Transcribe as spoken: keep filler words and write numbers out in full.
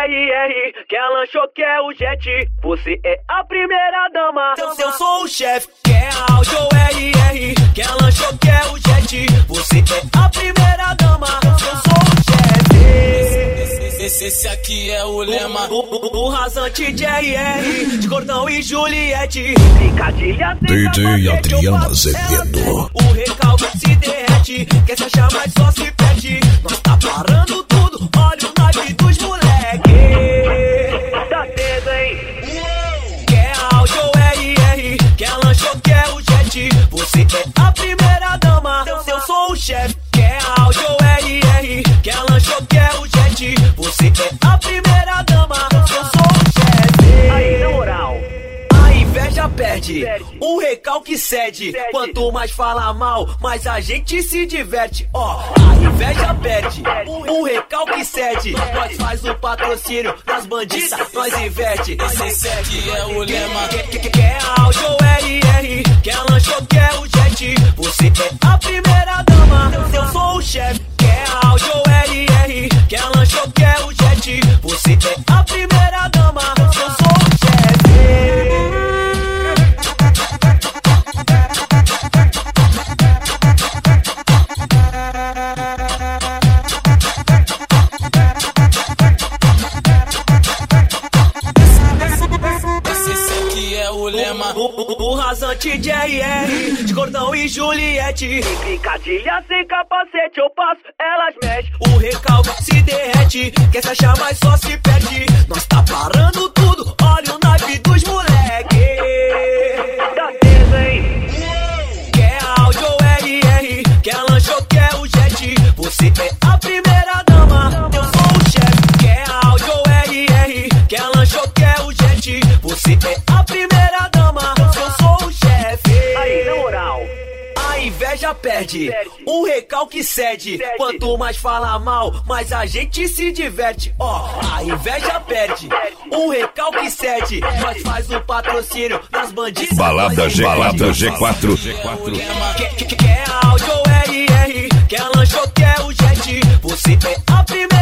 R R, quer lanchou, quer o jet. Você é a primeira dama. Se eu sou o chefe, quer áudio R R, quer lanchou, quer o jet. Você é a primeira dama. Eu sou o chefe. Esse, esse, esse aqui é o lema. O, o, o rasante de R R, de Gordão e Juliette. Picadilha D J Adriano Azevedo. O recalque se derrete, quer se achar mais só se perde. Nós tá parando tudo, olha o naipe dos moleque. tá tendo, hein? Quer áudio R R, quer lanchou, quer o jet. Você é a primeira dama. Se eu sou o chefe, quer áudio R R, quer lanchou, quer o jet. Você é a primeira dama. Eu sou o chefe. Aí, na moral. A inveja perde, o recalque cede. Quanto mais fala mal, mais a gente se diverte. Ó, a inveja perde, o recalque cede. Nós faz o patrocínio das bandidas, nós inverte. Esse aqui é o lema. Quer áudio R R, quer lanchou, quer o jet. Você é a primeira dama. Se eu sou o chefe, quer áudio R R, quer lanchou, quer o jet. Você é a primeira dama. Eu sou o chefe. O, o, o rasante de R R, de Gordão e Juliette. Picadilha sem capacete, eu passo, elas mexem. O recalque se derrete, quer se achar mais só se perde. Nós tá parando tudo, olha o naipe dos moleque. tá tendo, hein? Quer áudio R R, quer lanchou, quer o jet. Você é a primeira dama. Eu sou o chefe. Quer áudio R R, quer lanchou, quer o jet. Você é a primeira dama. Eu sou o chefe. Aí, na moral. A inveja perde, o recalque cede. Quanto mais fala mal, mais a gente se diverte. Ó, a inveja perde, o recalque cede. Nós faz o patrocínio das bandidas. Balada G, balada G quatro. Quer, quer, quer áudio R R, quer lanchou, quer o jet. Você é a primeira.